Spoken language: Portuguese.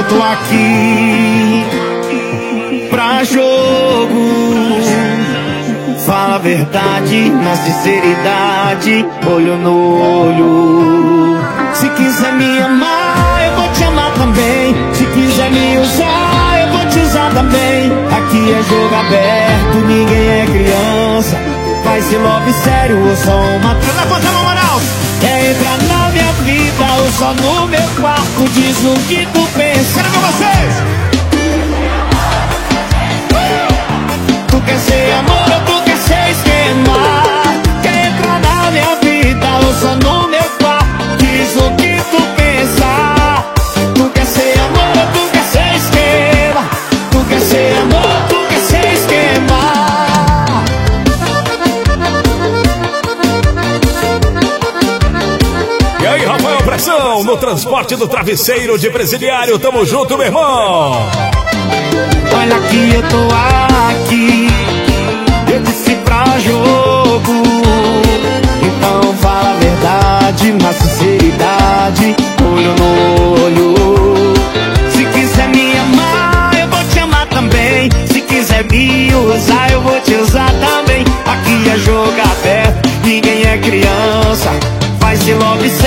eu tô aqui pra jogo. Fala a verdade, na sinceridade, olho no olho. Se quiser me amar, eu vou te amar também. Se quiser me usar, eu vou te usar também. Aqui é jogo aberto, ninguém é criança. Vai ser love sério ou só uma... Levanta a mão, Manaus! Quer entrar na minha vida ou só no meu quarto? Diz o que tu pensa. Quero ver vocês! Tu quer ser amor ou tu quer ser esquema? Quer entrar na minha vida ou só no meu quarto? Diz o que tu pensa. Tu quer ser amor ou tu quer ser esquema? Tu quer ser amor ou tu quer ser esquema? E aí, Rafael Pressão, no transporte do travesseiro de Presidiário, tamo junto, meu irmão. Olha que eu tô aqui, eu disse pra jogo. Então fala a verdade, na sinceridade, olho no olho. Se quiser me amar, eu vou te amar também. Se quiser me usar, eu vou te usar também. Aqui é jogo aberto, ninguém é criança. Vai ser love